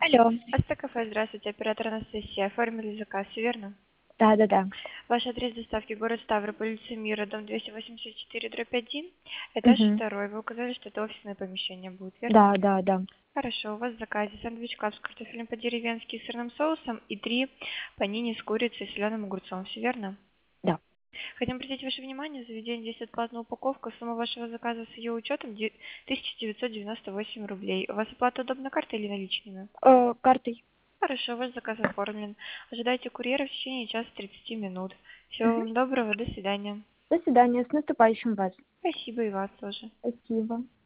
Алло. Астакафе, здравствуйте, оператор Анастасия. Оформили заказ, всё верно? Да-да-да. Ваш адрес доставки город Ставрополь, улица Мира, дом 284/1, этаж Мгм. 2. Вы указали, что это офисное помещение будет, верно? Да-да-да. Хорошо, у вас в заказе сэндвич кап с картофелем по-деревенски и сырным соусом и 3 панини с курицей и соленым огурцом, все верно? Да. Хотим обратить ваше внимание, заведение здесь бесплатная упаковка, сумма вашего заказа с ее учетом 1998 рублей. У вас оплата удобна картой или наличными? Картой. Хорошо, ваш заказ оформлен. Ожидайте курьера в течение часа 30 минут. Всего Мгм. вам доброго, до свидания. До свидания. С наступающим вас. Спасибо и вас тоже. Спасибо.